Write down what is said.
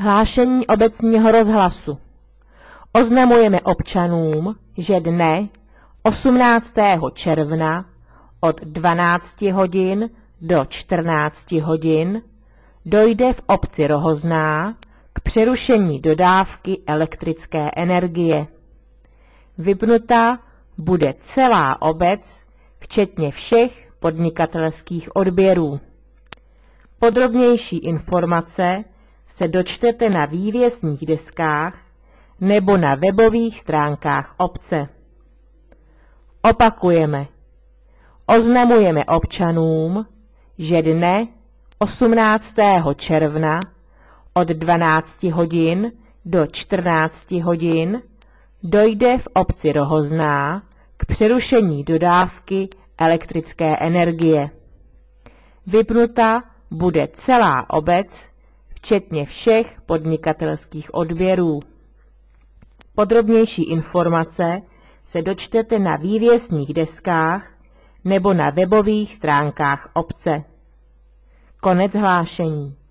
Hlášení obecního rozhlasu. Oznamujeme občanům, že dne 18. června od 12 hodin do 14 hodin dojde v obci Rohozná k přerušení dodávky elektrické energie. Vypnuta bude celá obec, včetně všech podnikatelských odběrů. Podrobnější informace se dočtete na vývěsních deskách nebo na webových stránkách obce. Opakujeme. Oznamujeme občanům, že dne 18. června od 12 hodin do 14 hodin dojde v obci Rohozná k přerušení dodávky elektrické energie. Vypnuta bude celá obec, včetně všech podnikatelských odběrů. Podrobnější informace se dočtete na vývěsních deskách nebo na webových stránkách obce. Konec hlášení.